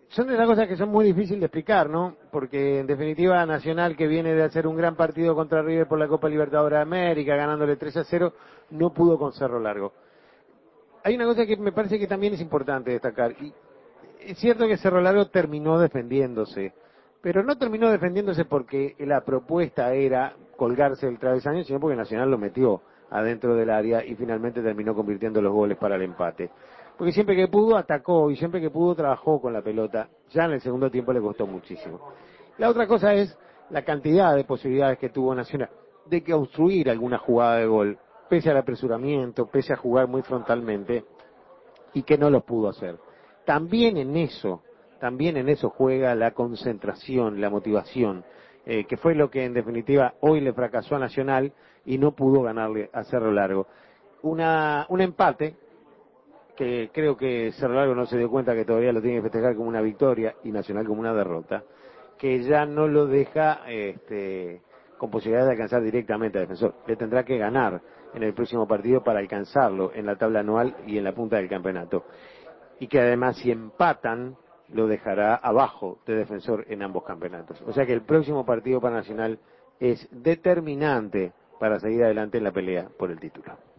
son de esas cosas que son muy difíciles de explicar, ¿no? Porque en definitiva Nacional, que viene de hacer un gran partido contra River por la Copa Libertadores de América, ganándole 3-0, no pudo con Cerro Largo. Hay una cosa que me parece que también es importante destacar, y es cierto que Cerro Largo terminó defendiéndose, pero no terminó defendiéndose porque la propuesta era colgarse el travesaño, sino porque Nacional lo metió adentro del área y finalmente terminó convirtiendo los goles para el empate. Porque siempre que pudo atacó y siempre que pudo trabajó con la pelota. Ya en el segundo tiempo le costó muchísimo. La otra cosa es la cantidad de posibilidades que tuvo Nacional de que obstruir alguna jugada de gol, pese al apresuramiento, pese a jugar muy frontalmente, y que no lo pudo hacer. También en eso juega la concentración, la motivación, que fue lo que en definitiva hoy le fracasó a Nacional y no pudo ganarle a Cerro Largo. Un empate que creo que Cerro Largo no se dio cuenta que todavía lo tiene que festejar como una victoria y Nacional como una derrota, que ya no lo deja con posibilidad de alcanzar directamente a Defensor. Le tendrá que ganar en el próximo partido para alcanzarlo en la tabla anual y en la punta del campeonato. Y que además si empatan lo dejará abajo de Defensor en ambos campeonatos. O sea que el próximo partido para Nacional es determinante para seguir adelante en la pelea por el título.